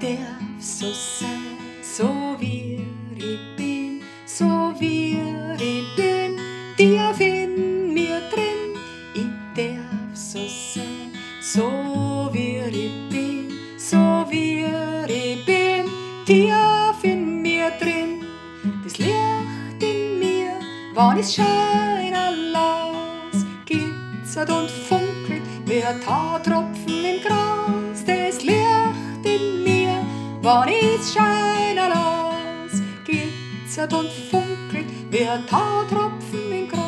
darf so sein, so wie ich bin, so wie ich bin, tief in mir drin. Ich darf so sein, so wie ich bin, so wie ich bin, tief in mir drin. Das Licht in mir, wann es scheinen las, glitzert und funkelt wie ein Tautropfen im Gras. Das Licht in mir, wann es scheinen las, glitzert und funkelt wie ein Tautropfen im Gras.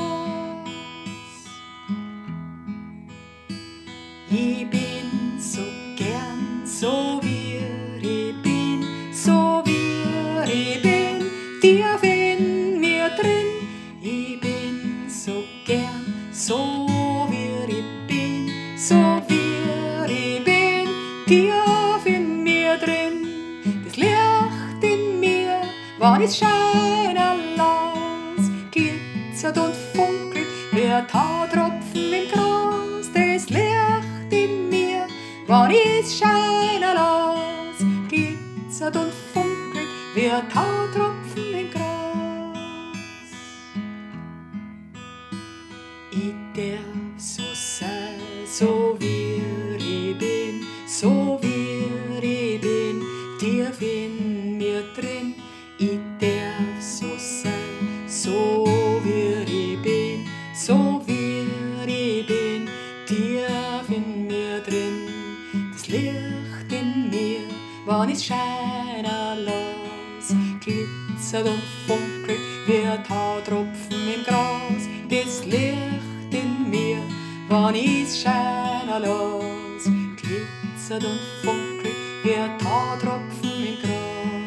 Ich bin so gern, so wie ich bin, so wie ich bin, tief in mir drin. Ich bin so gern, so wie ich bin, so wie ich bin, tief in mir drin. Das Licht in mir, wann es scheinen las, glitzert und funkelt wie ein Tautropfen im Gras. Das Licht in mir, wann es scheinen las, glitzert und funkelt wie ein Tautropfen im Gras. Ich darf so sein, so wie ich bin, so wie ich bin, tief in mir drin. Ich darf so sein, so wie ich bin, so wie ich bin, tief in mir drin. Das Licht in mir, wann es scheinen las, glitzert und funkelt wie ein Tautropfen im Gras. Das Licht in mir, wann es scheinen las, glitzert und funkelt wie ein Tautropfen im Gras.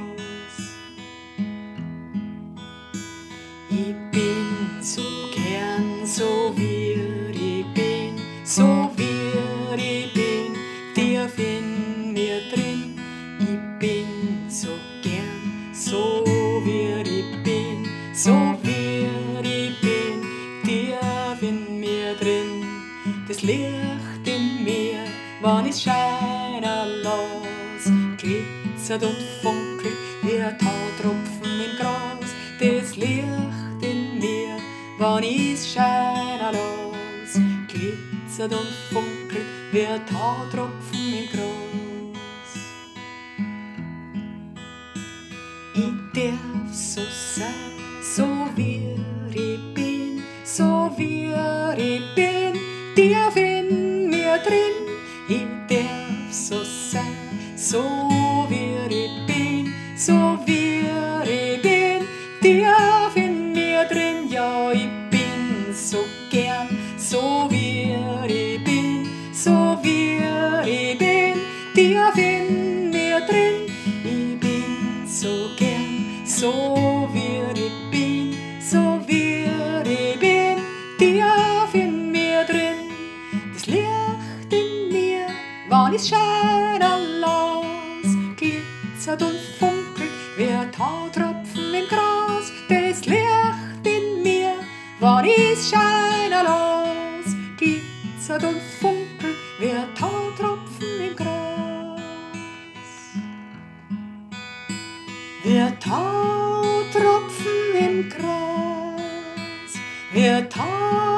Ich bin so gern, so wie ich bin, so wie ich bin, tief in mir drin. Ich bin so gern, so wie ich bin, so wie ich bin, tief in mir drin. Das Licht in mir, wann es scheinen las, glitzert und funkelt wie ein Tautropfen im Gras. Das Licht in mir, wann es scheinen las, glitzert und funkelt wie ein Tautropfen im Gras. Ich darf so sein, so wie ich bin, so wie ich bin, tief in mir drin. Ich darf so sein, so wie ich bin, so wie ich bin, tief in mir drin. Ja, ich bin so gern, so wie ich bin, so wie ich bin, tief in mir drin. Ich bin so gern, so wie ich bin, so wie ich bin, tief in mir drin. Das Licht in mir, wann es scheinen las, glitzert und funkelt wie ein Tautropfen im Gras. Das Licht in mir, wann es scheinen las, glitzert und funkelt wie ein Tautropfen im Gras. Wie ein Tautropfen im Gras, wie ein Tautropfen